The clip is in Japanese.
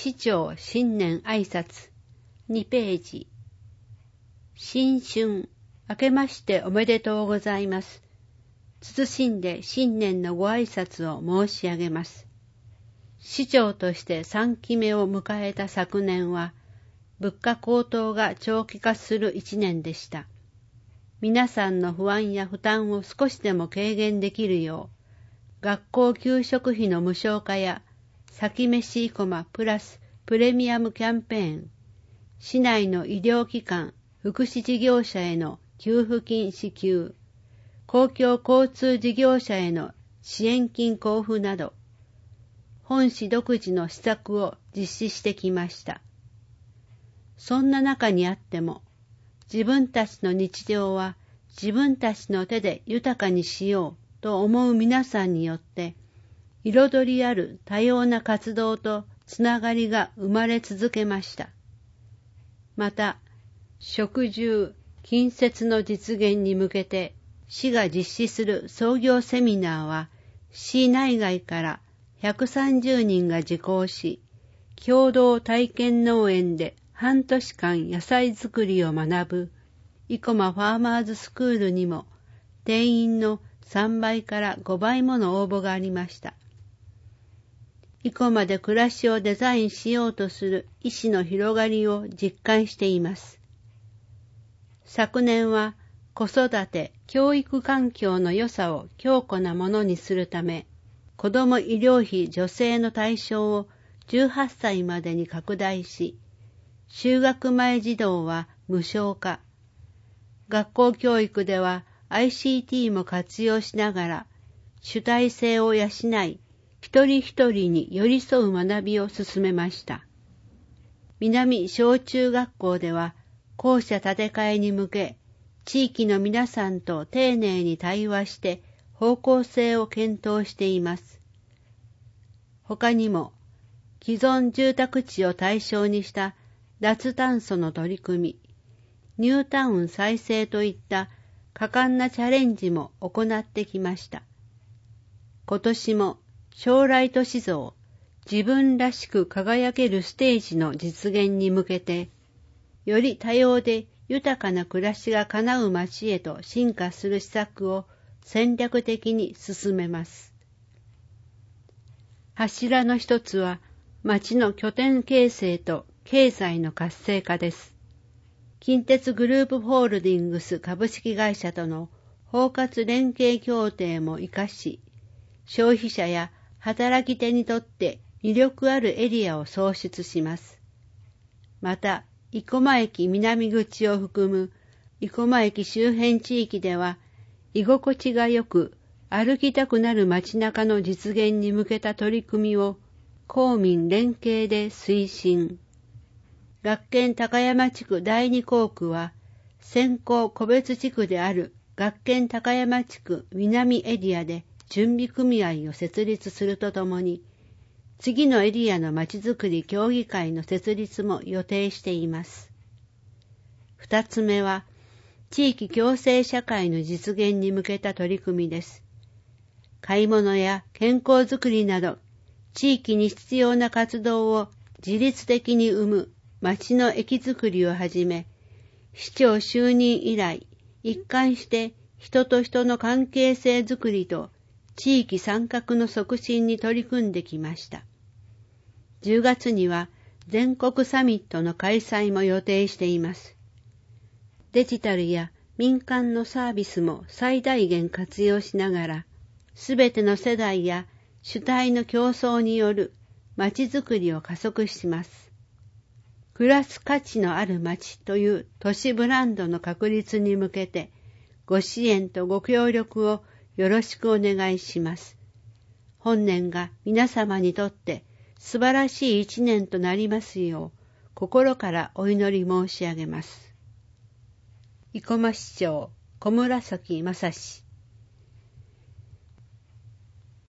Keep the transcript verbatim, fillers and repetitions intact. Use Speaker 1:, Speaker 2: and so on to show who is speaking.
Speaker 1: 市長新年挨拶にページ。新春明けましておめでとうございます。謹んで新年のご挨拶を申し上げます。市長としてさんきめを迎えた昨年は、物価高騰が長期化する一年でした。皆さんの不安や負担を少しでも軽減できるよう、学校給食費の無償化や、先飯生駒プラスプレミアムキャンペーン、市内の医療機関、福祉事業者への給付金支給、公共交通事業者への支援金交付など、本市独自の施策を実施してきました。そんな中にあっても、自分たちの日常は自分たちの手で豊かにしようと思う皆さんによって、彩りある多様な活動とつながりが生まれ続けました。また、職住、近接の実現に向けて、市が実施する創業セミナーは、市内外からひゃくさんじゅうにんが受講し、共同体験農園で半年間野菜作りを学ぶ、生駒ファーマーズスクールにも、定員のさんばいからごばいもの応募がありました。生駒で暮らしをデザインしようとする意志の広がりを実感しています。昨年は子育て・教育環境の良さを強固なものにするため、子ども医療費助成の対象をじゅうはっさいまでに拡大し、就学前児童は無償化。学校教育では アイシーティー も活用しながら、主体性を養い、一人一人に寄り添う学びを進めました。南小中学校では、校舎建て替えに向け、地域の皆さんと丁寧に対話して方向性を検討しています。他にも、既存住宅地を対象にした脱炭素の取り組み、ニュータウン再生といった果敢なチャレンジも行ってきました。今年も将来都市像、自分らしく輝けるステージの実現に向けて、より多様で豊かな暮らしが叶う街へと進化する施策を戦略的に進めます。柱の一つは、街の拠点形成と経済の活性化です。近鉄グループホールディングス株式会社との包括連携協定も活かし、消費者や働き手にとって魅力あるエリアを創出します。また、生駒駅南口を含む生駒駅周辺地域では、居心地がよく歩きたくなる街中の実現に向けた取り組みを公民連携で推進。学研高山地区だいに校区は、先行個別地区である学研高山地区南エリアで準備組合を設立するとともに、次のエリアのまちづくり協議会の設立も予定しています。二つ目は、地域共生社会の実現に向けた取り組みです。買い物や健康づくりなど、地域に必要な活動を自律的に生む町の駅づくりをはじめ、市長就任以来、一貫して人と人の関係性づくりと地域参画の促進に取り組んできました。じゅうがつには全国サミットの開催も予定しています。デジタルや民間のサービスも最大限活用しながら、すべての世代や主体の競争による街づくりを加速します。暮らす価値のある街という都市ブランドの確立に向けて、ご支援とご協力をよろしくお願いします。本年が皆様にとって素晴らしい一年となりますよう、心からお祈り申し上げます。生駒市長、小紫正史。